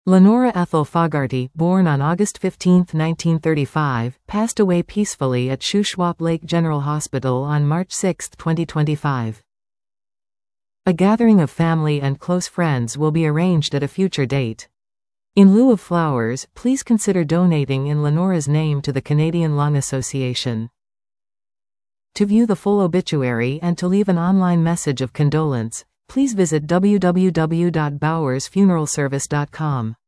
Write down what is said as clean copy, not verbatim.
Lenora Ethel Fogarty, born on August 15, 1935, passed away peacefully at Shuswap Lake General Hospital on March 6, 2025. A gathering of family and close friends will be arranged at a future date. In lieu of flowers, please consider donating in Lenora's name to the Canadian Lung Association. To view the full obituary and to leave an online message of condolence, please visit www.bowersfuneralservice.com.